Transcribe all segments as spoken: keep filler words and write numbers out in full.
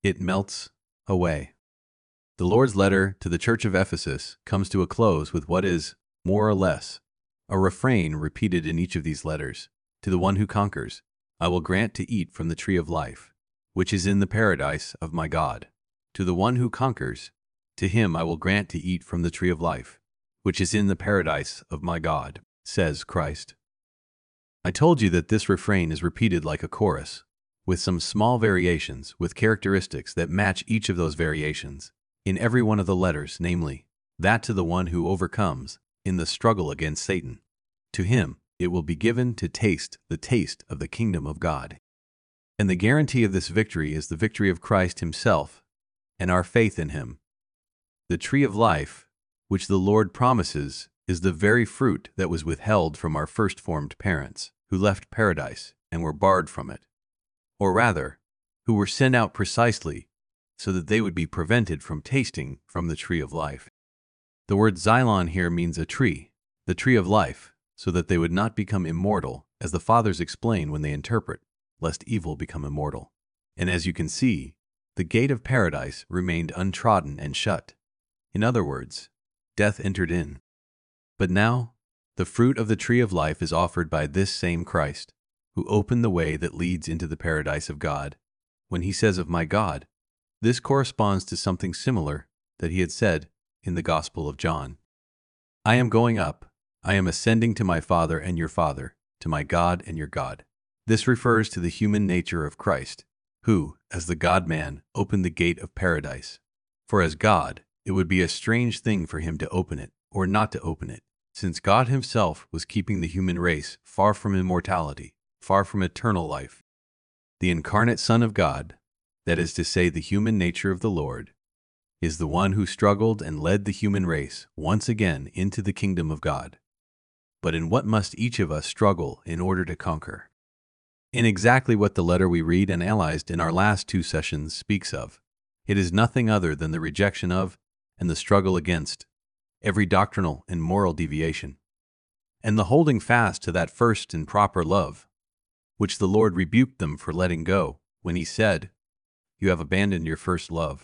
it melts away. The Lord's letter to the church of Ephesus comes to a close with what is, more or less, a refrain repeated in each of these letters. To the one who conquers, I will grant to eat from the tree of life, which is in the paradise of my God. To the one who conquers, to him I will grant to eat from the tree of life, which is in the paradise of my God, says Christ. I told you that this refrain is repeated like a chorus, with some small variations, with characteristics that match each of those variations, in every one of the letters, namely, that to the one who overcomes in the struggle against Satan. To him it will be given to taste the taste of the kingdom of God. And the guarantee of this victory is the victory of Christ himself and our faith in him. The tree of life, which the Lord promises, is the very fruit that was withheld from our first-formed parents, who left paradise and were barred from it. Or rather, who were sent out precisely so that they would be prevented from tasting from the tree of life. The word xylon here means a tree, the tree of life, so that they would not become immortal, as the fathers explain when they interpret, lest evil become immortal. And as you can see, the gate of paradise remained untrodden and shut. In other words, death entered in. But now, the fruit of the tree of life is offered by this same Christ, who opened the way that leads into the paradise of God. When he says of my God, this corresponds to something similar that he had said in the Gospel of John. I am going up, I am ascending to my Father and your Father, to my God and your God. This refers to the human nature of Christ, who, as the God-man, opened the gate of paradise. For as God, it would be a strange thing for him to open it, or not to open it, since God himself was keeping the human race far from immortality, far from eternal life. The incarnate Son of God, that is to say the human nature of the Lord, is the one who struggled and led the human race once again into the kingdom of God. But in what must each of us struggle in order to conquer? In exactly what the letter we read and analyzed in our last two sessions speaks of. It is nothing other than the rejection of and the struggle against every doctrinal and moral deviation, and the holding fast to that first and proper love, which the Lord rebuked them for letting go when he said, you have abandoned your first love.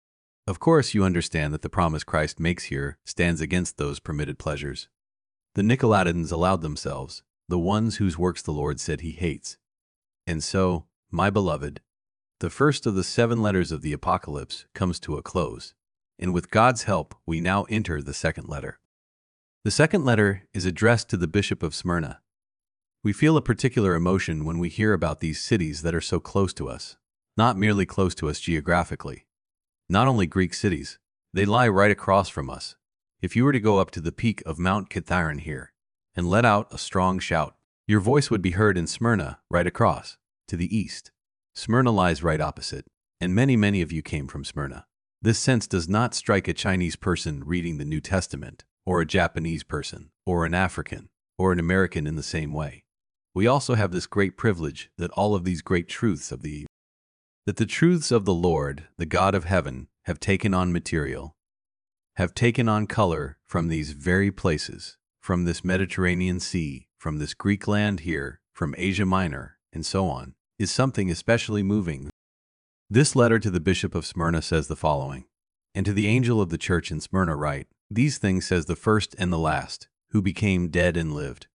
Of course, you understand that the promise Christ makes here stands against those permitted pleasures. The Nicolaitans allowed themselves, the ones whose works the Lord said he hates. And so, my beloved, the first of the seven letters of the Apocalypse comes to a close, and with God's help, we now enter the second letter. The second letter is addressed to the Bishop of Smyrna. We feel a particular emotion when we hear about these cities that are so close to us, not merely close to us geographically. Not only Greek cities, they lie right across from us. If you were to go up to the peak of Mount Kithaeron here and let out a strong shout, your voice would be heard in Smyrna right across, to the east. Smyrna lies right opposite, and many, many of you came from Smyrna. This sense does not strike a Chinese person reading the New Testament, or a Japanese person, or an African, or an American in the same way. We also have this great privilege that all of these great truths of the that the truths of the Lord, the God of heaven, have taken on material, have taken on color from these very places, from this Mediterranean Sea, from this Greek land here, from Asia Minor, and so on, is something especially moving. This letter to the Bishop of Smyrna says the following, and to the angel of the church in Smyrna write, these things says the first and the last, who became dead and lived.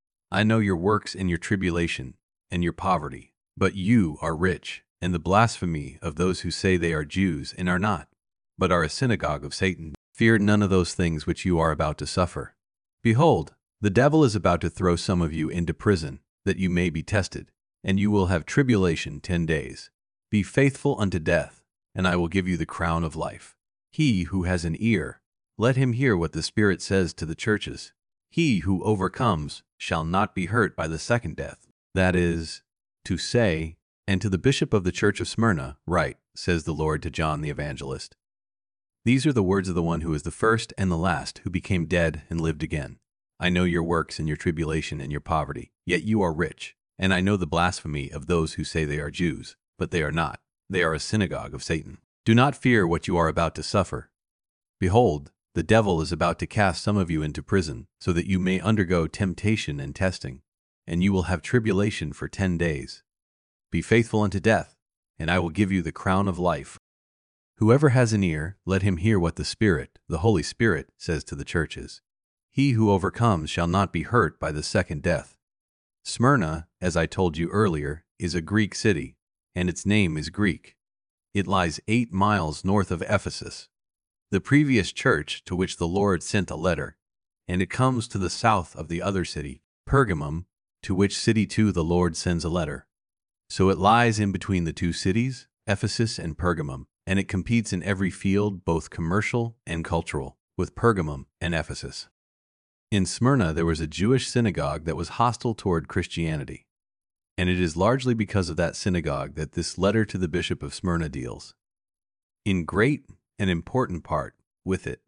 I know your works and your tribulation, and your poverty, but you are rich, and the blasphemy of those who say they are Jews and are not, but are a synagogue of Satan. Fear none of those things which you are about to suffer. Behold, the devil is about to throw some of you into prison, that you may be tested, and you will have tribulation ten days. Be faithful unto death, and I will give you the crown of life. He who has an ear, let him hear what the Spirit says to the churches. He who overcomes shall not be hurt by the second death. That is to say, and to the bishop of the church of Smyrna, write, says the Lord to John the evangelist. These are the words of the one who is the first and the last, who became dead and lived again. I know your works and your tribulation and your poverty, yet you are rich. And I know the blasphemy of those who say they are Jews, but they are not. They are a synagogue of Satan. Do not fear what you are about to suffer. Behold, the devil is about to cast some of you into prison, so that you may undergo temptation and testing, and you will have tribulation for ten days. Be faithful unto death, and I will give you the crown of life. Whoever has an ear, let him hear what the Spirit, the Holy Spirit, says to the churches. He who overcomes shall not be hurt by the second death. Smyrna, as I told you earlier, is a Greek city, and its name is Greek. It lies eight miles north of Ephesus, the previous church to which the Lord sent a letter, and it comes to the south of the other city, Pergamum, to which city too the Lord sends a letter. So it lies in between the two cities, Ephesus and Pergamum, and it competes in every field, both commercial and cultural, with Pergamum and Ephesus. In Smyrna there was a Jewish synagogue that was hostile toward Christianity, and it is largely because of that synagogue that this letter to the bishop of Smyrna deals, in great and important part, with it.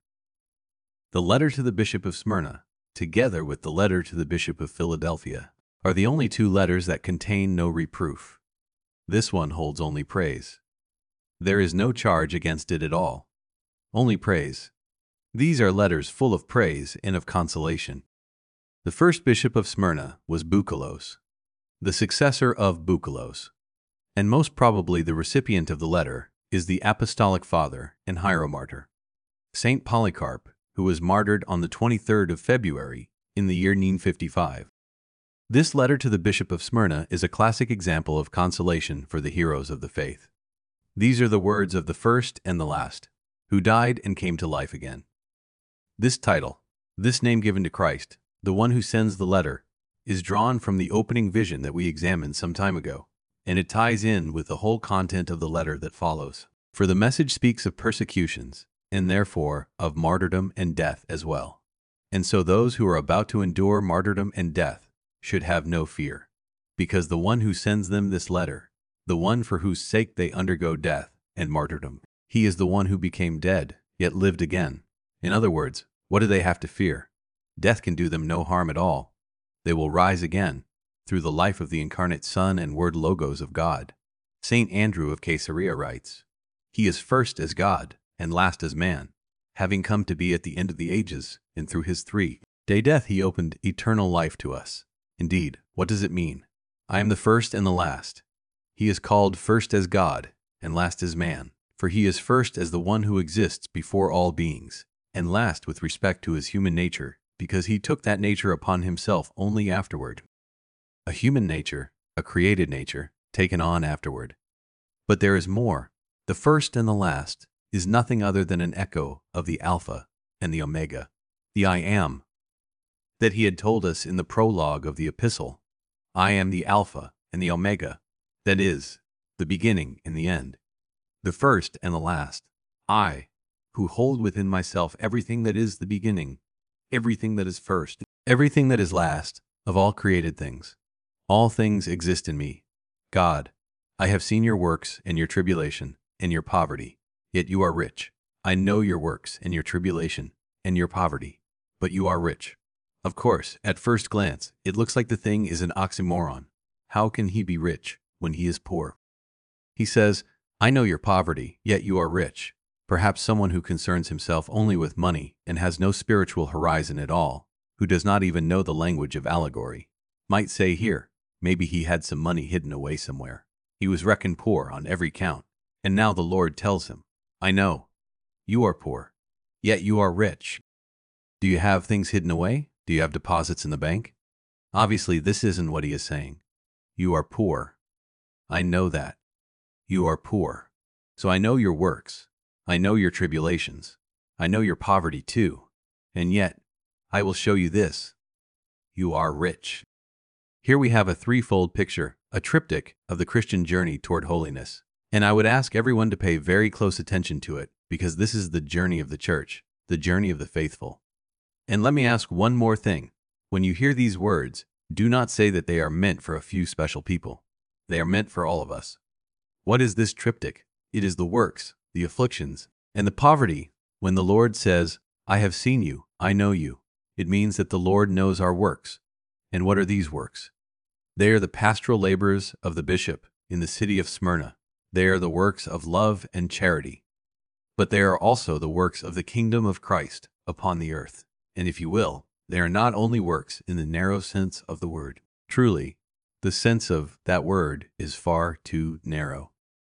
The letter to the bishop of Smyrna, together with the letter to the bishop of Philadelphia, are the only two letters that contain no reproof. This one holds only praise. There is no charge against it at all. Only praise. These are letters full of praise and of consolation. The first bishop of Smyrna was Boukolos, the successor of Boukolos, and most probably the recipient of the letter is the apostolic father and hieromartyr, Saint Polycarp, who was martyred on the twenty-third of February in the year nine fifty-five. This letter to the bishop of Smyrna is a classic example of consolation for the heroes of the faith. These are the words of the first and the last, who died and came to life again. This title, this name given to Christ, the one who sends the letter, is drawn from the opening vision that we examined some time ago, and it ties in with the whole content of the letter that follows. For the message speaks of persecutions, and therefore of martyrdom and death as well. And so those who are about to endure martyrdom and death should have no fear, because the one who sends them this letter, the one for whose sake they undergo death and martyrdom, he is the one who became dead, yet lived again. In other words, what do they have to fear? Death can do them no harm at all. They will rise again through the life of the incarnate Son and Word Logos of God. Saint Andrew of Caesarea writes, "He is first as God and last as man, having come to be at the end of the ages, and through his three-day death he opened eternal life to us." Indeed, what does it mean? I am the first and the last. He is called first as God and last as man, for he is first as the one who exists before all beings, and last with respect to his human nature, because he took that nature upon himself only afterward. A human nature, a created nature, taken on afterward. But there is more. The first and the last is nothing other than an echo of the Alpha and the Omega, the I Am, that he had told us in the prologue of the epistle. I am the Alpha and the Omega, that is, the beginning and the end, the first and the last. I, who hold within myself everything that is the beginning, everything that is first, everything that is last, of all created things. All things exist in me. God, I have seen your works and your tribulation and your poverty, yet you are rich. I know your works and your tribulation and your poverty, but you are rich. Of course, at first glance, it looks like the thing is an oxymoron. How can he be rich when he is poor? He says, I know your poverty, yet you are rich. Perhaps someone who concerns himself only with money and has no spiritual horizon at all, who does not even know the language of allegory, might say here, maybe he had some money hidden away somewhere. He was reckoned poor on every count, and now the Lord tells him, I know, you are poor, yet you are rich. Do you have things hidden away? Do you have deposits in the bank? Obviously, this isn't what he is saying. You are poor. I know that. You are poor. So I know your works. I know your tribulations. I know your poverty too. And yet, I will show you this. You are rich. Here we have a threefold picture, a triptych of the Christian journey toward holiness. And I would ask everyone to pay very close attention to it, because this is the journey of the church, the journey of the faithful. And let me ask one more thing. When you hear these words, do not say that they are meant for a few special people. They are meant for all of us. What is this triptych? It is the works, the afflictions, and the poverty. When the Lord says, I have seen you, I know you, it means that the Lord knows our works. And what are these works? They are the pastoral labors of the bishop in the city of Smyrna. They are the works of love and charity. But they are also the works of the kingdom of Christ upon the earth. And if you will, they are not only works in the narrow sense of the word. Truly, the sense of that word is far too narrow.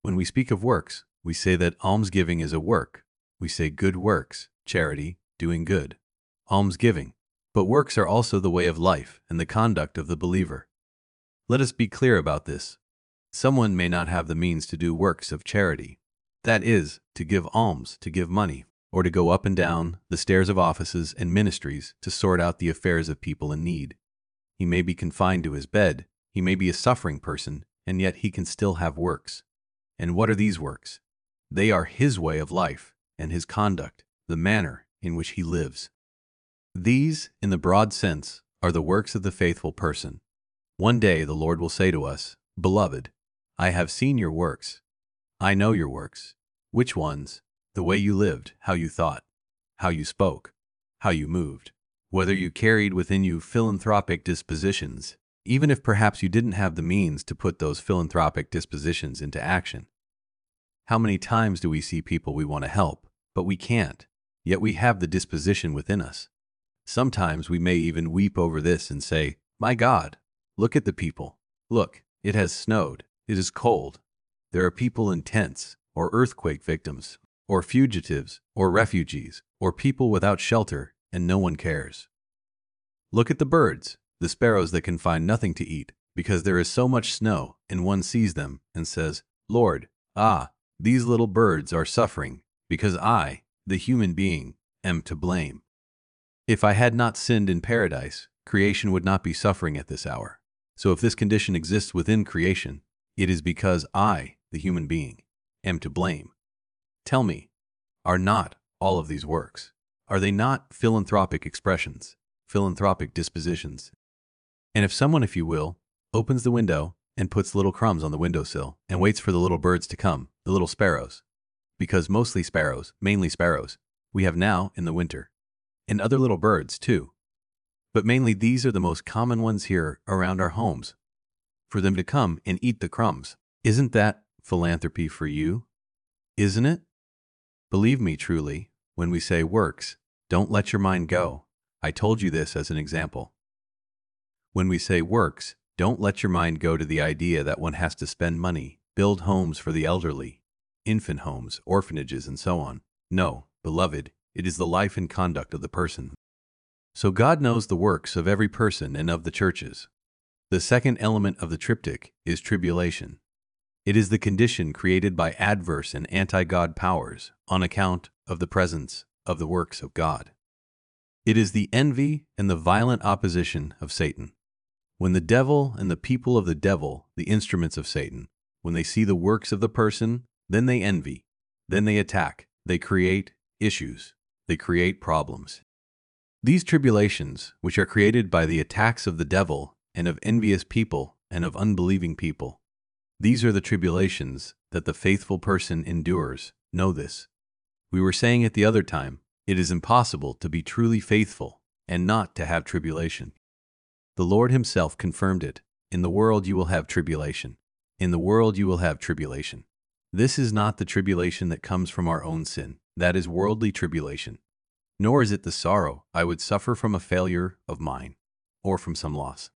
When we speak of works, we say that almsgiving is a work. We say good works, charity, doing good, almsgiving. But works are also the way of life and the conduct of the believer. Let us be clear about this. Someone may not have the means to do works of charity. That is, to give alms, to give money, or to go up and down the stairs of offices and ministries to sort out the affairs of people in need. He may be confined to his bed, he may be a suffering person, and yet he can still have works. And what are these works? They are his way of life and his conduct, the manner in which he lives. These, in the broad sense, are the works of the faithful person. One day the Lord will say to us, "Beloved, I have seen your works. I know your works." Which ones? The way you lived, how you thought, how you spoke, how you moved, whether you carried within you philanthropic dispositions, even if perhaps you didn't have the means to put those philanthropic dispositions into action. How many times do we see people we want to help, but we can't, yet we have the disposition within us? Sometimes we may even weep over this and say, "My God, look at the people. Look, it has snowed, it is cold. There are people in tents, or earthquake victims, or fugitives, or refugees, or people without shelter, and no one cares. Look at the birds, the sparrows that can find nothing to eat, because there is so much snow, and one sees them and says, 'Lord, ah, these little birds are suffering, because I, the human being, am to blame.' If I had not sinned in paradise, creation would not be suffering at this hour. So if this condition exists within creation, it is because I, the human being, am to blame. Tell me, are not all of these works, are they not philanthropic expressions, philanthropic dispositions? And if someone, if you will, opens the window and puts little crumbs on the windowsill and waits for the little birds to come, the little sparrows, because mostly sparrows, mainly sparrows, we have now in the winter, and other little birds too. But mainly these are the most common ones here around our homes, for them to come and eat the crumbs. Isn't that philanthropy for you? Isn't it? Believe me truly, when we say works, don't let your mind go. I told you this as an example. When we say works, don't let your mind go to the idea that one has to spend money, build homes for the elderly, infant homes, orphanages, and so on. No, beloved, it is the life and conduct of the person. So God knows the works of every person and of the churches. The second element of the triptych is tribulation. It is the condition created by adverse and anti-God powers on account of the presence of the works of God. It is the envy and the violent opposition of Satan. When the devil and the people of the devil, the instruments of Satan, when they see the works of the person, then they envy, then they attack, they create issues, they create problems. These tribulations, which are created by the attacks of the devil and of envious people and of unbelieving people, these are the tribulations that the faithful person endures. Know this. We were saying it the other time, it is impossible to be truly faithful and not to have tribulation. The Lord himself confirmed it. In the world you will have tribulation. In the world you will have tribulation. This is not the tribulation that comes from our own sin. That is worldly tribulation. Nor is it the sorrow I would suffer from a failure of mine, or from some loss.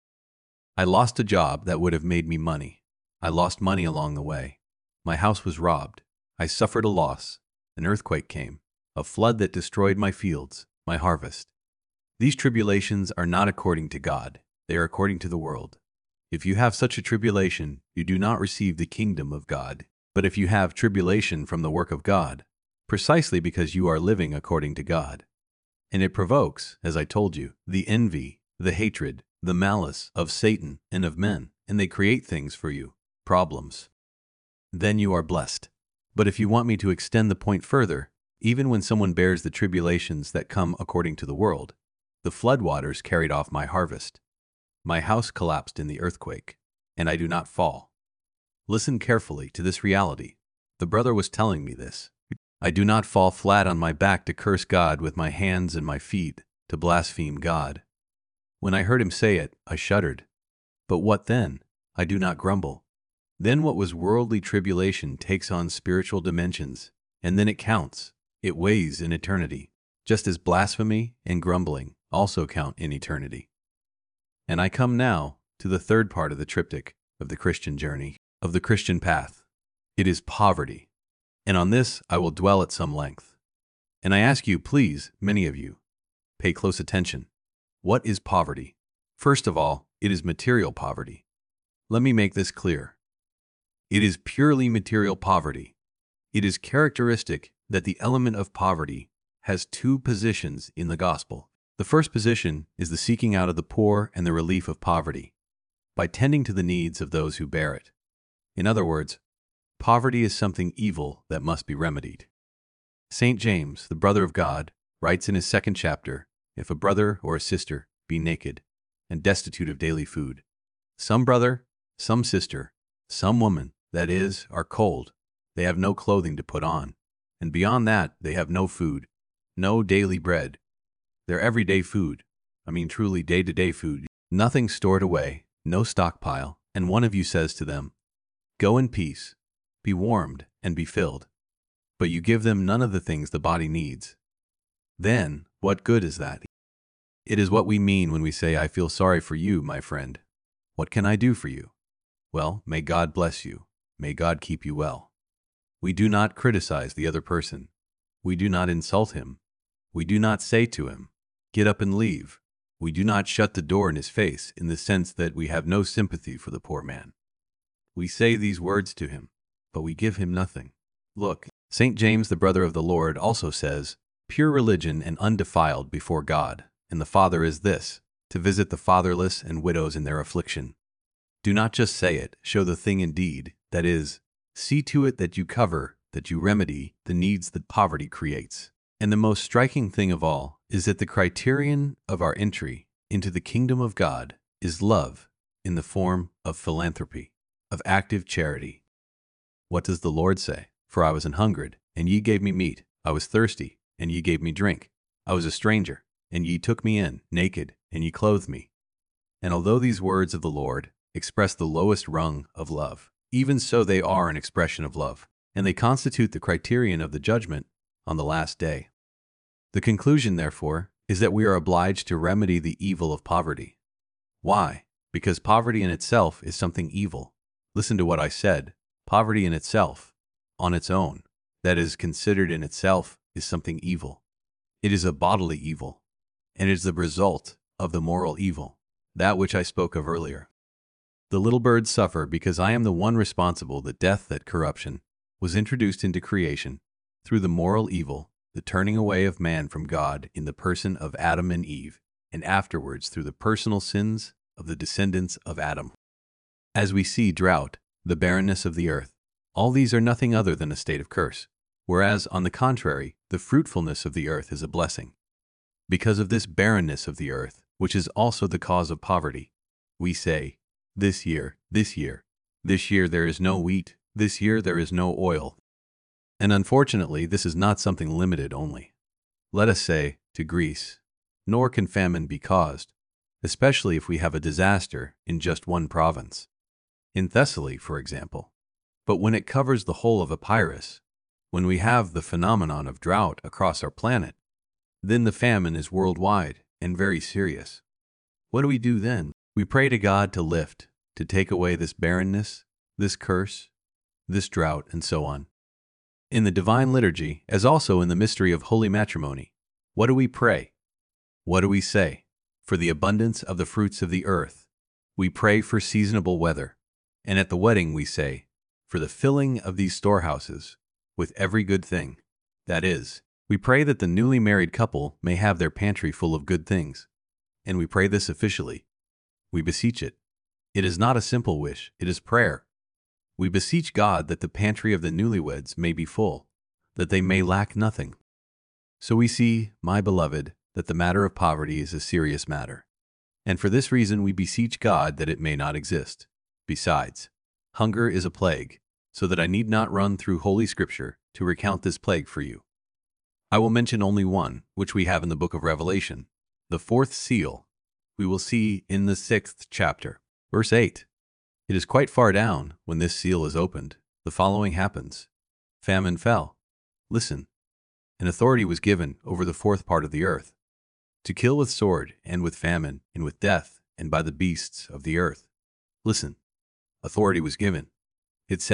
I lost a job that would have made me money. I lost money along the way. My house was robbed. I suffered a loss. An earthquake came, a flood that destroyed my fields, my harvest. These tribulations are not according to God. They are according to the world. If you have such a tribulation, you do not receive the kingdom of God. But if you have tribulation from the work of God, precisely because you are living according to God, and it provokes, as I told you, the envy, the hatred, the malice of Satan and of men, and they create things for you, problems, then you are blessed. But if you want me to extend the point further, even when someone bears the tribulations that come according to the world, the floodwaters carried off my harvest. My house collapsed in the earthquake, and I do not fall. Listen carefully to this reality. The brother was telling me this. I do not fall flat on my back to curse God with my hands and my feet, to blaspheme God. When I heard him say it, I shuddered. But what then? I do not grumble. Then what was worldly tribulation takes on spiritual dimensions, and then it counts. It weighs in eternity, just as blasphemy and grumbling also count in eternity. And I come now to the third part of the triptych of the Christian journey, of the Christian path. It is poverty. And on this I will dwell at some length. And I ask you, please, many of you, pay close attention. What is poverty? First of all, it is material poverty. Let me make this clear. It is purely material poverty. It is characteristic that the element of poverty has two positions in the gospel. The first position is the seeking out of the poor and the relief of poverty, by tending to the needs of those who bear it. In other words, poverty is something evil that must be remedied. Saint James, the brother of God, writes in his second chapter, "If a brother or a sister be naked and destitute of daily food, some brother, some sister, some woman, that is, are cold, they have no clothing to put on, and beyond that they have no food, no daily bread, their everyday food, I mean truly day-to-day food, nothing stored away, no stockpile, and one of you says to them, 'Go in peace, be warmed and be filled,' but you give them none of the things the body needs. Then, what good is that?" It is what we mean when we say, "I feel sorry for you, my friend. What can I do for you?" Well, may God bless you. May God keep you well. We do not criticize the other person. We do not insult him. We do not say to him, "Get up and leave." We do not shut the door in his face in the sense that we have no sympathy for the poor man. We say these words to him, but we give him nothing. Look, Saint James, the brother of the Lord, also says, "Pure religion and undefiled before God and the Father is this, to visit the fatherless and widows in their affliction." Do not just say it, show the thing in deed, that is, see to it that you cover, that you remedy the needs that poverty creates. And the most striking thing of all is that the criterion of our entry into the kingdom of God is love in the form of philanthropy, of active charity. What does the Lord say? "For I was an hungered, and ye gave me meat. I was thirsty, and ye gave me drink. I was a stranger, and ye took me in, naked, and ye clothed me." And although these words of the Lord express the lowest rung of love, even so they are an expression of love, and they constitute the criterion of the judgment on the last day. The conclusion, therefore, is that we are obliged to remedy the evil of poverty. Why? Because poverty in itself is something evil. Listen to what I said. Poverty in itself, on its own, that is considered in itself, is something evil. It is a bodily evil, and it is the result of the moral evil, that which I spoke of earlier. The little birds suffer because I am the one responsible that death, that corruption, was introduced into creation through the moral evil, the turning away of man from God in the person of Adam and Eve, and afterwards through the personal sins of the descendants of Adam. As we see drought, the barrenness of the earth, all these are nothing other than a state of curse, whereas, on the contrary, the fruitfulness of the earth is a blessing. Because of this barrenness of the earth, which is also the cause of poverty, we say, "This year, this year, this year there is no wheat, this year there is no oil." And unfortunately, this is not something limited only, let us say, to Greece, nor can famine be caused, especially if we have a disaster in just one province. In Thessaly, for example. But when it covers the whole of Epirus, when we have the phenomenon of drought across our planet, then the famine is worldwide and very serious. What do we do then? We pray to God to lift, to take away this barrenness, this curse, this drought, and so on. In the Divine Liturgy, as also in the mystery of Holy Matrimony, what do we pray? What do we say? For the abundance of the fruits of the earth. We pray for seasonable weather. And at the wedding we say, for the filling of these storehouses with every good thing. That is, we pray that the newly married couple may have their pantry full of good things. And we pray this officially. We beseech it. It is not a simple wish, it is prayer. We beseech God that the pantry of the newlyweds may be full, that they may lack nothing. So we see, my beloved, that the matter of poverty is a serious matter. And for this reason we beseech God that it may not exist. Besides, hunger is a plague, so that I need not run through Holy Scripture to recount this plague for you. I will mention only one, which we have in the book of Revelation, the fourth seal. We will see in the sixth chapter, verse eight. It is quite far down when this seal is opened. The following happens. Famine fell. Listen. An authority was given over the fourth part of the earth, to kill with sword and with famine and with death and by the beasts of the earth. Listen. Authority was given. It says,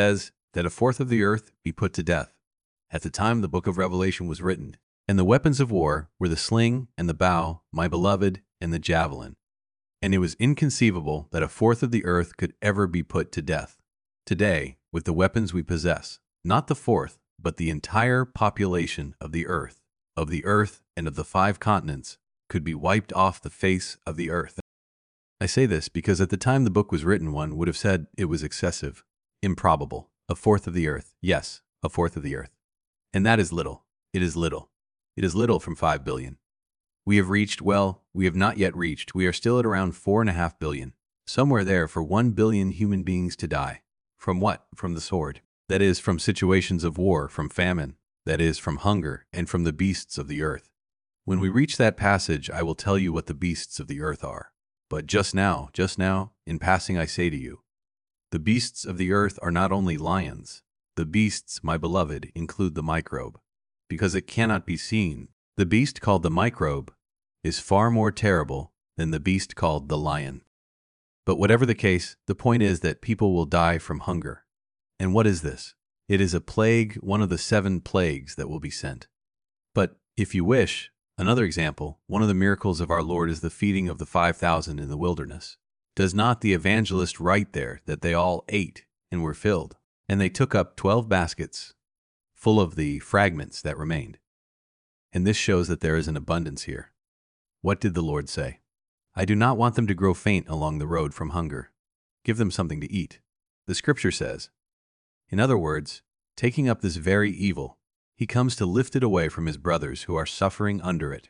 that a fourth of the earth be put to death. At the time the book of Revelation was written, and the weapons of war were the sling and the bow, my beloved, and the javelin. And it was inconceivable that a fourth of the earth could ever be put to death. Today, with the weapons we possess, not the fourth, but the entire population of the earth, of the earth and of the five continents, could be wiped off the face of the earth. I say this because at the time the book was written, one would have said it was excessive, improbable, a fourth of the earth. Yes, a fourth of the earth. And that is little. It is little. It is little from five billion. We have reached, well, we have not yet reached, we are still at around four and a half billion. Somewhere there for one billion human beings to die. From what? From the sword. That is, from situations of war, from famine. That is, from hunger, and from the beasts of the earth. When we reach that passage, I will tell you what the beasts of the earth are. But just now, just now, in passing I say to you, the beasts of the earth are not only lions. The beasts, my beloved, include the microbe. Because it cannot be seen, the beast called the microbe is far more terrible than the beast called the lion. But whatever the case, the point is that people will die from hunger. And what is this? It is a plague, one of the seven plagues that will be sent. But, if you wish, another example, one of the miracles of our Lord is the feeding of the five thousand in the wilderness. Does not the evangelist write there that they all ate and were filled, and they took up twelve baskets full of the fragments that remained? And this shows that there is an abundance here. What did the Lord say? I do not want them to grow faint along the road from hunger. Give them something to eat. The scripture says. In other words, taking up this very evil, he comes to lift it away from his brothers who are suffering under it.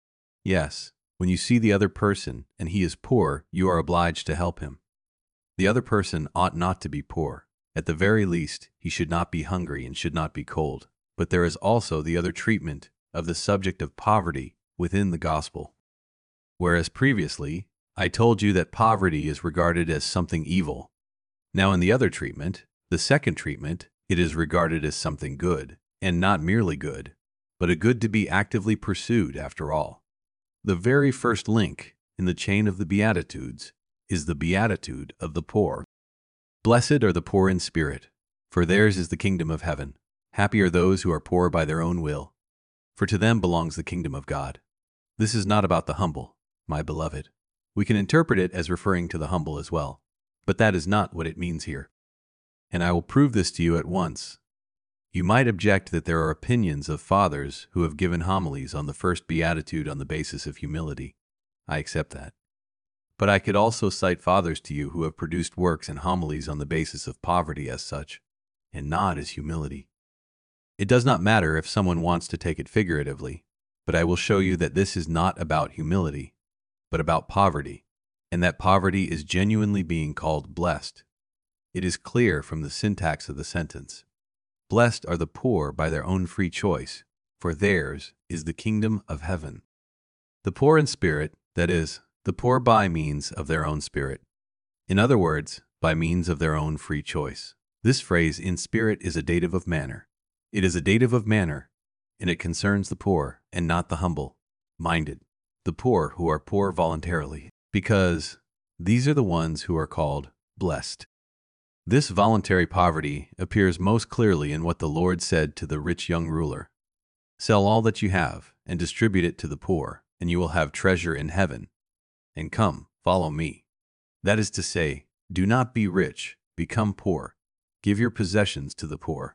Yes, when you see the other person and he is poor, you are obliged to help him. The other person ought not to be poor. At the very least, he should not be hungry and should not be cold. But there is also the other treatment of the subject of poverty within the gospel. Whereas previously, I told you that poverty is regarded as something evil. Now in the other treatment, the second treatment, it is regarded as something good, and not merely good, but a good to be actively pursued after all. The very first link in the chain of the Beatitudes is the beatitude of the poor. Blessed are the poor in spirit, for theirs is the kingdom of heaven. Happy are those who are poor by their own will, for to them belongs the kingdom of God. This is not about the humble, my beloved. We can interpret it as referring to the humble as well, but that is not what it means here. And I will prove this to you at once. You might object that there are opinions of fathers who have given homilies on the first beatitude on the basis of humility. I accept that. But I could also cite fathers to you who have produced works and homilies on the basis of poverty as such, and not as humility. It does not matter if someone wants to take it figuratively, but I will show you that this is not about humility, but about poverty, and that poverty is genuinely being called blessed. It is clear from the syntax of the sentence. Blessed are the poor by their own free choice, for theirs is the kingdom of heaven. The poor in spirit, that is, the poor by means of their own spirit. In other words, by means of their own free choice. This phrase, in spirit, is a dative of manner. It is a dative of manner, and it concerns the poor, and not the humble-minded. The poor who are poor voluntarily, because these are the ones who are called blessed. This voluntary poverty appears most clearly in what the Lord said to the rich young ruler. Sell all that you have, and distribute it to the poor, and you will have treasure in heaven. And come, follow me. That is to say, do not be rich, become poor. Give your possessions to the poor.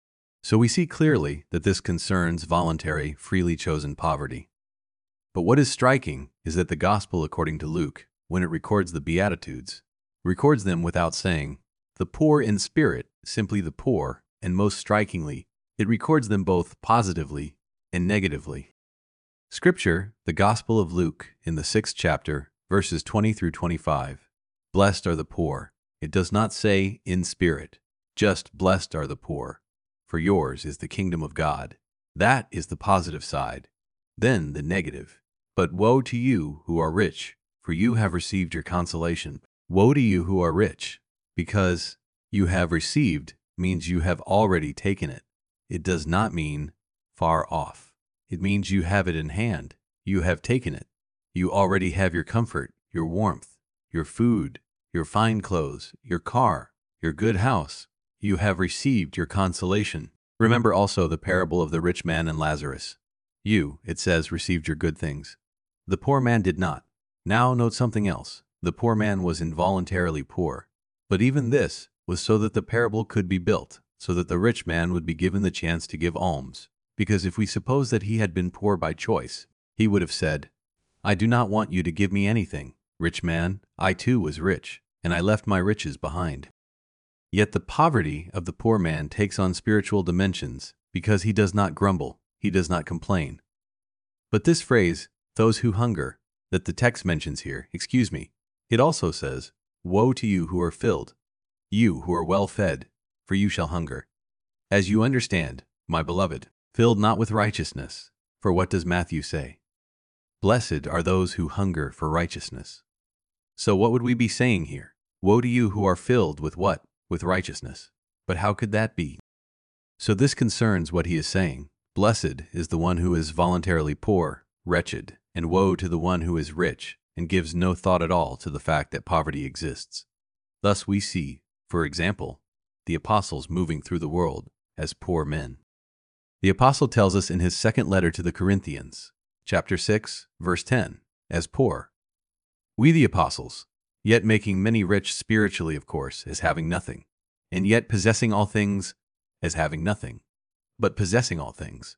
So we see clearly that this concerns voluntary, freely chosen poverty. But what is striking is that the Gospel according to Luke, when it records the Beatitudes, records them without saying, the poor in spirit, simply the poor, and most strikingly, it records them both positively and negatively. Scripture, the Gospel of Luke, in the sixth chapter, verses twenty through twenty-five, blessed are the poor. It does not say in spirit, just blessed are the poor, for yours is the kingdom of God. That is the positive side. Then the negative. But woe to you who are rich, for you have received your consolation. Woe to you who are rich, because you have received means you have already taken it. It does not mean far off. It means you have it in hand. You have taken it. You already have your comfort, your warmth, your food, your fine clothes, your car, your good house. you have received your consolation. Remember also the parable of the rich man and Lazarus. You, it says, received your good things. The poor man did not. Now note something else. The poor man was involuntarily poor. But even this was so that the parable could be built, so that the rich man would be given the chance to give alms. Because if we suppose that he had been poor by choice, he would have said, I do not want you to give me anything. Rich man, I too was rich, and I left my riches behind. Yet the poverty of the poor man takes on spiritual dimensions, because he does not grumble, he does not complain. But this phrase, those who hunger, that the text mentions here, excuse me, it also says, woe to you who are filled, you who are well fed, for you shall hunger. As you understand, my beloved, filled not with righteousness, for what does Matthew say? Blessed are those who hunger for righteousness. So what would we be saying here? Woe to you who are filled with what? With righteousness. But how could that be? So this concerns what he is saying. Blessed is the one who is voluntarily poor, wretched, and woe to the one who is rich and gives no thought at all to the fact that poverty exists. Thus we see, for example, the apostles moving through the world as poor men. The apostle tells us in his second letter to the Corinthians, chapter six, verse ten, as poor. We the apostles, yet making many rich spiritually, of course, as having nothing, and yet possessing all things as having nothing, but possessing all things.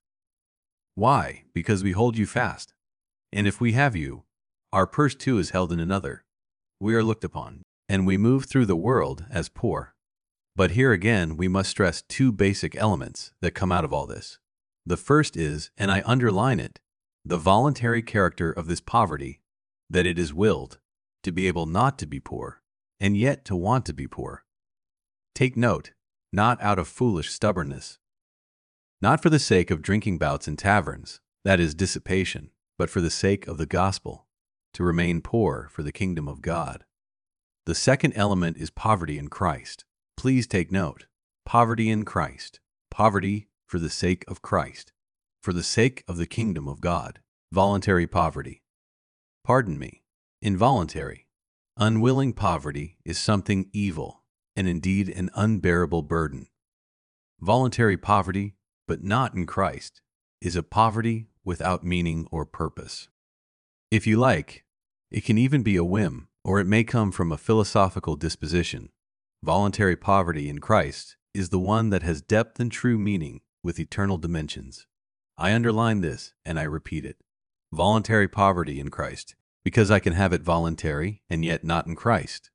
Why? Because we hold you fast. And if we have you, our purse too is held in another. We are looked upon, and we move through the world as poor. But here again we must stress two basic elements that come out of all this. The first is, and I underline it, the voluntary character of this poverty, that it is willed to be able not to be poor, and yet to want to be poor. Take note, not out of foolish stubbornness, not for the sake of drinking bouts in taverns, that is dissipation, but for the sake of the gospel, to remain poor for the kingdom of God. The second element is poverty in Christ. Please take note, poverty in Christ, poverty for the sake of Christ, for the sake of the kingdom of God, voluntary poverty. Pardon me, involuntary. Unwilling poverty is something evil, and indeed an unbearable burden. Voluntary poverty, but not in Christ, is a poverty without meaning or purpose. If you like, it can even be a whim, or it may come from a philosophical disposition. Voluntary poverty in Christ is the one that has depth and true meaning with eternal dimensions. I underline this, and I repeat it. Voluntary poverty in Christ, because I can have it voluntary and yet not in Christ.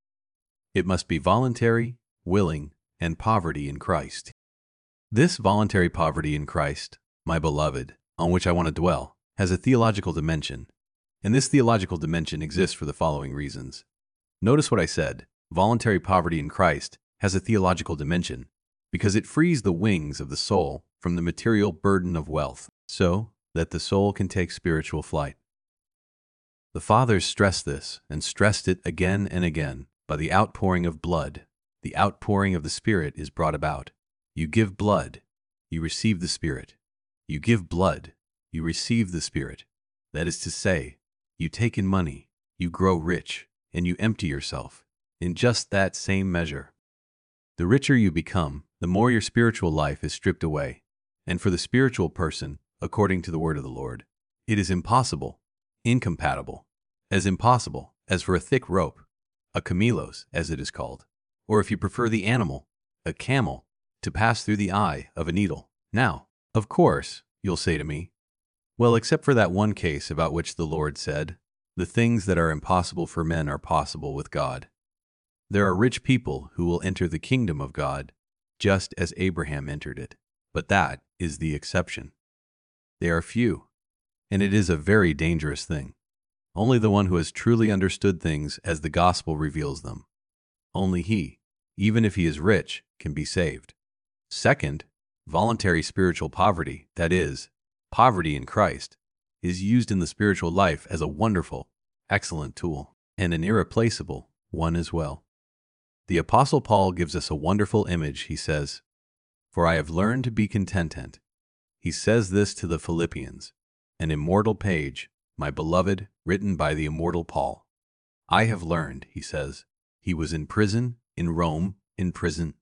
It must be voluntary, willing, and poverty in Christ. This voluntary poverty in Christ, my beloved, on which I want to dwell, has a theological dimension, and this theological dimension exists for the following reasons. Notice what I said. Voluntary poverty in Christ has a theological dimension because it frees the wings of the soul from the material burden of wealth so that the soul can take spiritual flight. The fathers stressed this and stressed it again and again. By the outpouring of blood, the outpouring of the Spirit is brought about. You give blood, you receive the Spirit. You give blood, you receive the Spirit. That is to say, you take in money, you grow rich, and you empty yourself in just that same measure. The richer you become, the more your spiritual life is stripped away. And for the spiritual person, according to the word of the Lord, it is impossible, incompatible, as impossible as for a thick rope, a camelos, as it is called, or if you prefer the animal, a camel, to pass through the eye of a needle. Now, of course, you'll say to me, well, except for that one case about which the Lord said, the things that are impossible for men are possible with God. There are rich people who will enter the kingdom of God, just as Abraham entered it, but that is the exception. They are few, and it is a very dangerous thing. Only the one who has truly understood things as the gospel reveals them. Only he, even if he is rich, can be saved. Second, voluntary spiritual poverty, that is, poverty in Christ, is used in the spiritual life as a wonderful, excellent tool, and an irreplaceable one as well. The Apostle Paul gives us a wonderful image. He says, "For I have learned to be contented." He says this to the Philippians, an immortal page, my beloved, written by the immortal Paul. I have learned, he says. He was in prison, in Rome, in prison,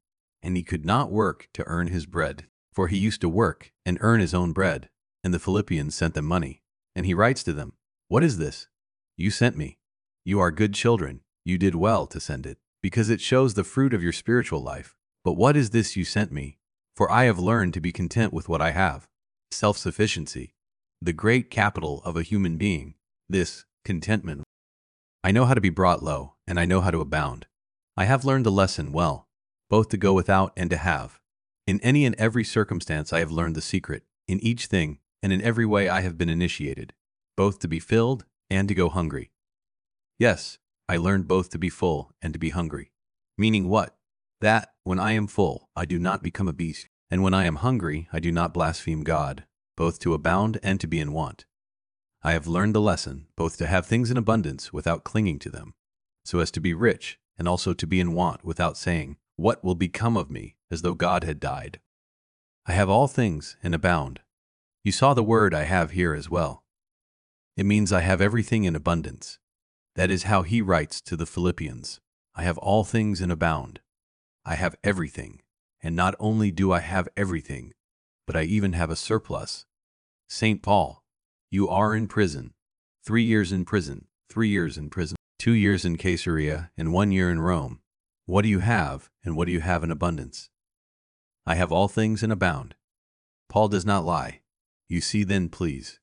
and he could not work to earn his bread, for he used to work and earn his own bread. And the Philippians sent them money. And he writes to them, "What is this? You sent me. You are good children. You did well to send it, because it shows the fruit of your spiritual life. But what is this you sent me? For I have learned to be content with what I have." Self-sufficiency, the great capital of a human being, this contentment. I know how to be brought low, and I know how to abound. I have learned the lesson well, both to go without and to have. In any and every circumstance I have learned the secret, in each thing, and in every way I have been initiated, both to be filled and to go hungry. Yes, I learned both to be full and to be hungry. Meaning what? That, when I am full, I do not become a beast, and when I am hungry, I do not blaspheme God, both to abound and to be in want. I have learned the lesson, both to have things in abundance without clinging to them, so as to be rich, and also to be in want without saying, "What will become of me?" as though God had died. I have all things and abound. You saw the word I have here as well. It means I have everything in abundance. That is how he writes to the Philippians. I have all things and abound. I have everything, and not only do I have everything, but I even have a surplus. Saint Paul, you are in prison, three years in prison, three years in prison, two years in Caesarea, and one year in Rome. What do you have, and what do you have in abundance? I have all things and abound. Paul does not lie. You see then, please.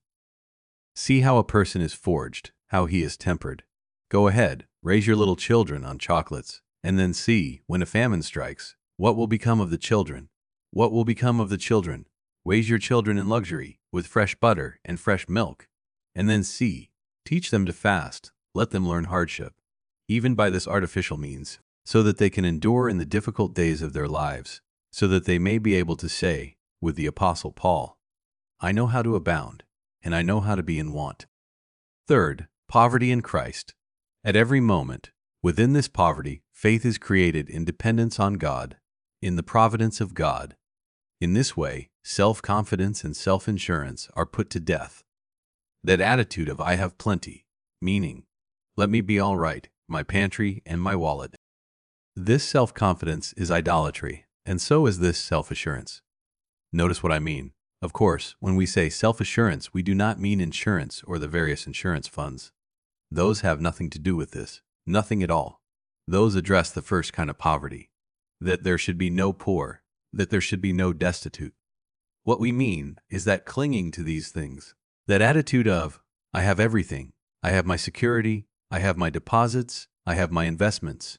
See how a person is forged, how he is tempered. Go ahead, raise your little children on chocolates, and then see, when a famine strikes, what will become of the children. What will become of the children? Raise your children in luxury, with fresh butter and fresh milk, and then see, teach them to fast, let them learn hardship, even by this artificial means, so that they can endure in the difficult days of their lives, so that they may be able to say, with the Apostle Paul, I know how to abound, and I know how to be in want. Third, poverty in Christ. At every moment, within this poverty, faith is created in dependence on God, in the providence of God. In this way, self-confidence and self-insurance are put to death. That attitude of I have plenty, meaning, let me be all right, my pantry and my wallet. This self-confidence is idolatry, and so is this self-assurance. Notice what I mean. Of course, when we say self-assurance, we do not mean insurance or the various insurance funds. Those have nothing to do with this, nothing at all. Those address the first kind of poverty, that there should be no poor, that there should be no destitute. What we mean is that clinging to these things, that attitude of, I have everything, I have my security, I have my deposits, I have my investments.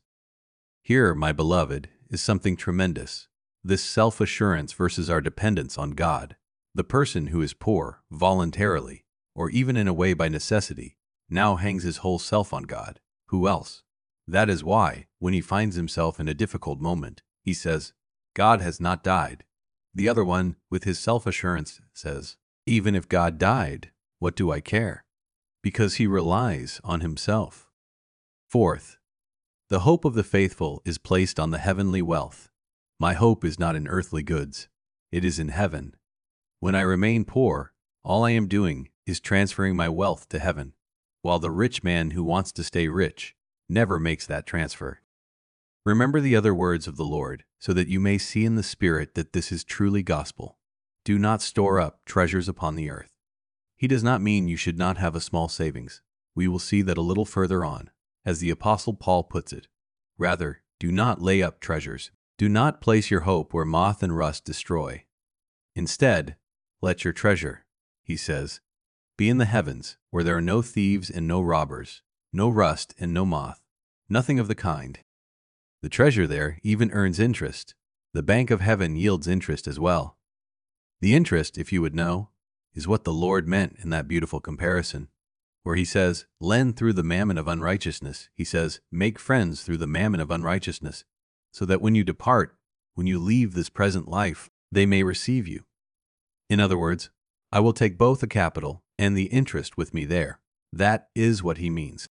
Here, my beloved, is something tremendous, this self-assurance versus our dependence on God. The person who is poor, voluntarily, or even in a way by necessity, now hangs his whole self on God. Who else? That is why, when he finds himself in a difficult moment, he says, God has not died. The other one, with his self-assurance, says, even if God died, what do I care? Because he relies on himself. Fourth, the hope of the faithful is placed on the heavenly wealth. My hope is not in earthly goods. It is in heaven. When I remain poor, all I am doing is transferring my wealth to heaven, while the rich man who wants to stay rich never makes that transfer. Remember the other words of the Lord, so that you may see in the Spirit that this is truly gospel. Do not store up treasures upon the earth. He does not mean you should not have a small savings. We will see that a little further on, as the Apostle Paul puts it. Rather, do not lay up treasures. Do not place your hope where moth and rust destroy. Instead, let your treasure, he says, be in the heavens, where there are no thieves and no robbers, no rust and no moth, nothing of the kind. The treasure there even earns interest. The bank of heaven yields interest as well. The interest, if you would know, is what the Lord meant in that beautiful comparison, where he says, lend through the mammon of unrighteousness. He says, make friends through the mammon of unrighteousness, so that when you depart, when you leave this present life, they may receive you. In other words, I will take both the capital and the interest with me there. That is what he means.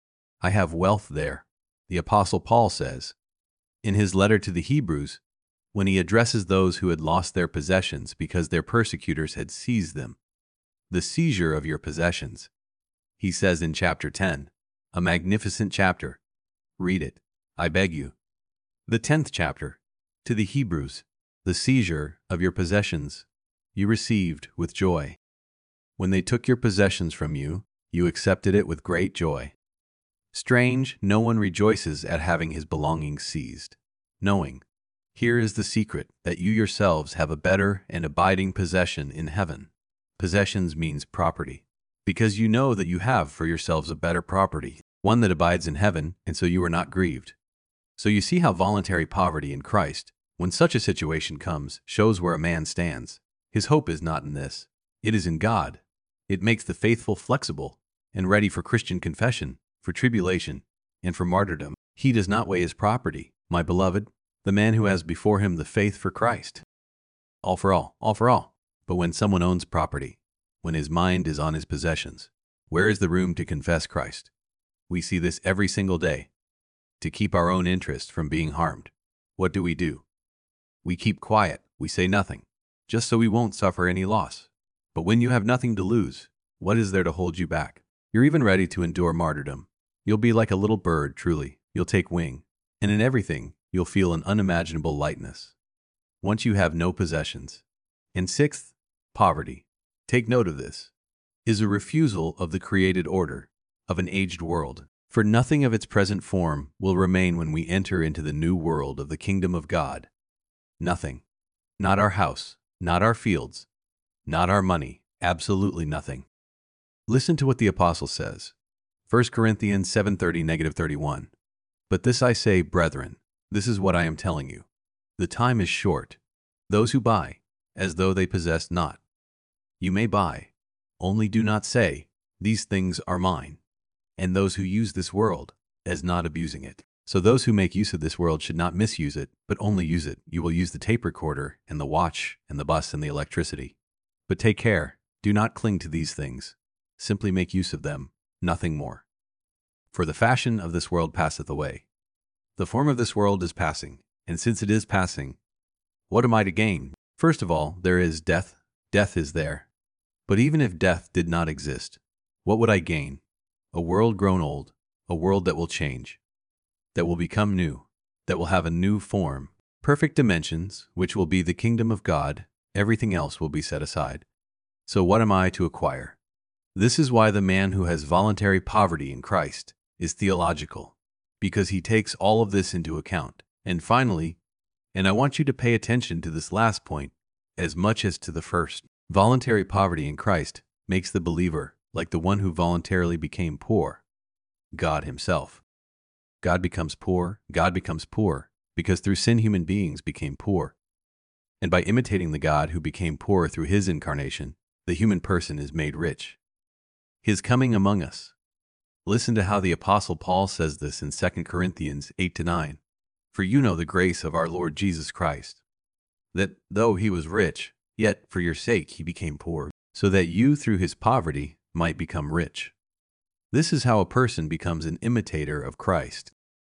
I have wealth there, the Apostle Paul says. In his letter to the Hebrews, when he addresses those who had lost their possessions because their persecutors had seized them, the seizure of your possessions, he says in chapter ten, a magnificent chapter. Read it, I beg you. The tenth chapter, To the Hebrews, the seizure of your possessions you received with joy. When they took your possessions from you, you accepted it with great joy. Strange, no one rejoices at having his belongings seized, knowing, here is the secret, that you yourselves have a better and abiding possession in heaven. Possessions means property, because you know that you have for yourselves a better property, one that abides in heaven, and so you are not grieved. So you see how voluntary poverty in Christ, when such a situation comes, shows where a man stands. His hope is not in this. It is in God. It makes the faithful flexible and ready for Christian confession, for tribulation, and for martyrdom. He does not weigh his property, my beloved, the man who has before him the faith for Christ. All for all, all for all. But when someone owns property, when his mind is on his possessions, where is the room to confess Christ? We see this every single day. To keep our own interest from being harmed, what do we do? We keep quiet, we say nothing, just so we won't suffer any loss. But when you have nothing to lose, what is there to hold you back? You're even ready to endure martyrdom. You'll be like a little bird, truly. You'll take wing, and in everything, you'll feel an unimaginable lightness. Once you have no possessions. And sixth, poverty. Take note of this. Is a refusal of the created order of an aged world. For nothing of its present form will remain when we enter into the new world of the kingdom of God. Nothing. Not our house, not our fields, not our money, absolutely nothing. Listen to what the apostle says. First Corinthians seven thirty to thirty-one. But this I say, brethren, this is what I am telling you. The time is short. Those who buy, as though they possessed not. You may buy, only do not say, these things are mine. And those who use this world, as not abusing it. So those who make use of this world should not misuse it, but only use it. You will use the tape recorder, and the watch, and the bus, and the electricity. But take care, do not cling to these things. Simply make use of them, nothing more. For the fashion of this world passeth away. The form of this world is passing, and since it is passing, what am I to gain? First of all, there is death. Death is there. But even if death did not exist, what would I gain? A world grown old, a world that will change, that will become new, that will have a new form, perfect dimensions, which will be the kingdom of God. Everything else will be set aside. So what am I to acquire? This is why the man who has voluntary poverty in Christ is theological, because he takes all of this into account. And finally, and I want you to pay attention to this last point as much as to the first, voluntary poverty in Christ makes the believer like the one who voluntarily became poor, God himself. God becomes poor, God becomes poor, because through sin human beings became poor. And by imitating the God who became poor through his incarnation, the human person is made rich. His coming among us. Listen to how the Apostle Paul says this in Second Corinthians eight to nine. For you know the grace of our Lord Jesus Christ, that though he was rich, yet for your sake he became poor, so that you through his poverty might become rich. This is how a person becomes an imitator of Christ.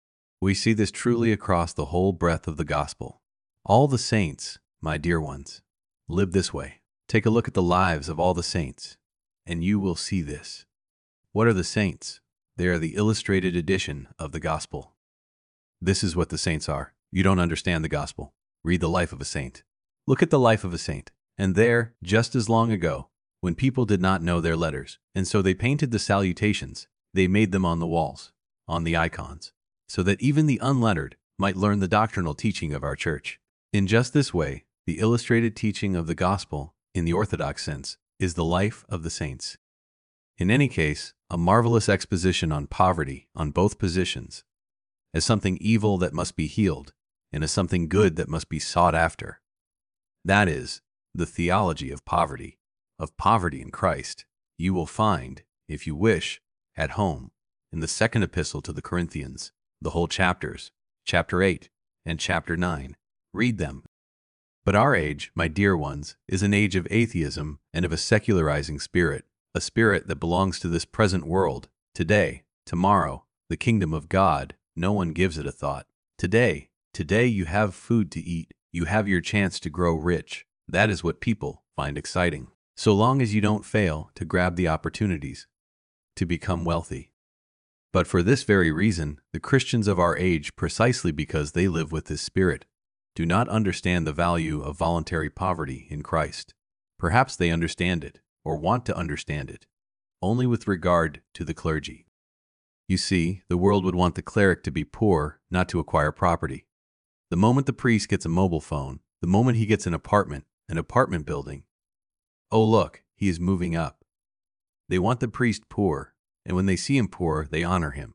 We see this truly across the whole breadth of the gospel. All the saints, my dear ones, live this way. Take a look at the lives of all the saints, and you will see this. What are the saints? They are the illustrated edition of the gospel. This is what the saints are. You don't understand the gospel. Read the life of a saint. Look at the life of a saint. And there, just as long ago, when people did not know their letters, and so they painted the salutations, they made them on the walls, on the icons, so that even the unlettered might learn the doctrinal teaching of our church. In just this way, the illustrated teaching of the gospel, in the orthodox sense, is the life of the saints. In any case, a marvelous exposition on poverty on both positions, as something evil that must be healed, and as something good that must be sought after. That is, the theology of poverty, of poverty in Christ, you will find, if you wish, at home, in the second epistle to the Corinthians, the whole chapters, chapter eight and chapter nine. Read them. But our age, my dear ones, is an age of atheism and of a secularizing spirit, a spirit that belongs to this present world. Today, tomorrow, the kingdom of God, no one gives it a thought. Today, today you have food to eat, you have your chance to grow rich. That is what people find exciting, so long as you don't fail to grab the opportunities to become wealthy. But for this very reason, the Christians of our age, precisely because they live with this spirit, do not understand the value of voluntary poverty in Christ. Perhaps they understand it, or want to understand it, only with regard to the clergy. You see, the world would want the cleric to be poor, not to acquire property. The moment the priest gets a mobile phone, the moment he gets an apartment, an apartment building, oh look, he is moving up. They want the priest poor, and when they see him poor, they honor him.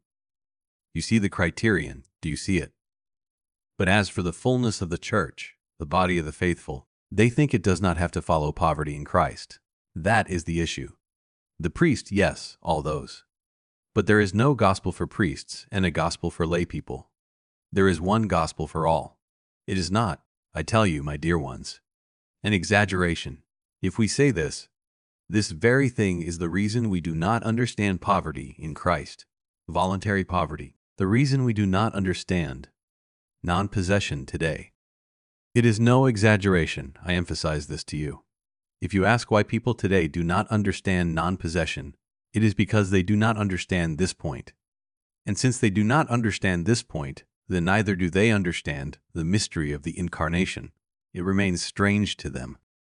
You see the criterion, do you see it? But as for the fullness of the church, the body of the faithful, they think it does not have to follow poverty in Christ. That is the issue. The priest, yes, all those. But there is no gospel for priests and a gospel for lay people. There is one gospel for all. It is not, I tell you, my dear ones, an exaggeration. If we say this, this very thing is the reason we do not understand poverty in Christ, voluntary poverty, the reason we do not understand non-possession today. It is no exaggeration, I emphasize this to you. If you ask why people today do not understand non-possession, it is because they do not understand this point. And since they do not understand this point, then neither do they understand the mystery of the Incarnation. It remains strange to them.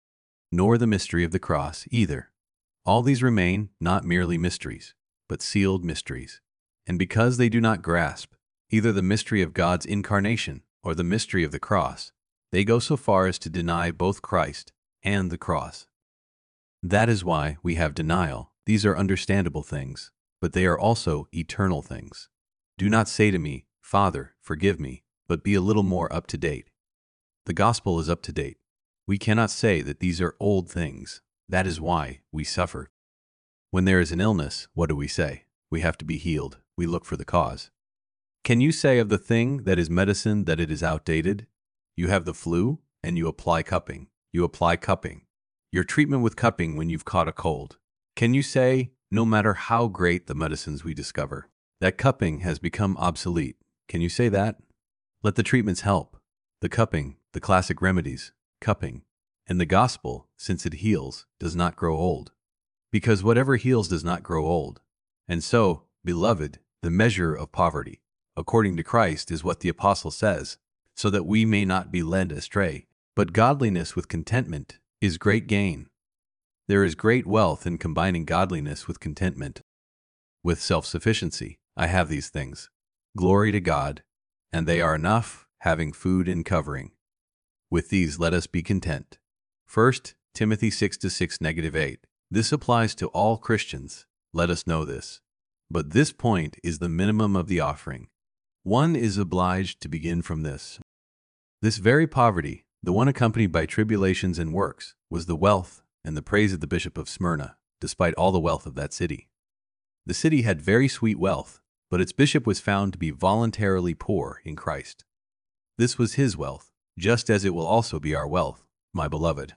Nor the mystery of the cross either. All these remain not merely mysteries, but sealed mysteries. And because they do not grasp either the mystery of God's incarnation or the mystery of the cross, they go so far as to deny both Christ and the cross. That is why we have denial. These are understandable things, but they are also eternal things. Do not say to me, Father, forgive me, but be a little more up to date. The gospel is up to date. We cannot say that these are old things. That is why we suffer. When there is an illness, what do we say? We have to be healed. We look for the cause. Can you say of the thing that is medicine that it is outdated? You have the flu, and you apply cupping. You apply cupping. Your treatment with cupping when you've caught a cold. Can you say, no matter how great the medicines we discover, that cupping has become obsolete? Can you say that? Let the treatments help. The cupping, the classic remedies, cupping, and the gospel, since it heals, does not grow old. Because whatever heals does not grow old. And so, beloved, the measure of poverty, according to Christ, is what the apostle says, so that we may not be led astray. But godliness with contentment is great gain. There is great wealth in combining godliness with contentment. With self-sufficiency, I have these things. Glory to God, and they are enough, having food and covering. With these let us be content. First Timothy six to six negative eight. This applies to all Christians. Let us know this. But this point is the minimum of the offering. One is obliged to begin from this. This very poverty, the one accompanied by tribulations and works, was the wealth and the praise of the bishop of Smyrna, despite all the wealth of that city. The city had very sweet wealth, but its bishop was found to be voluntarily poor in Christ. This was his wealth, just as it will also be our wealth, my beloved.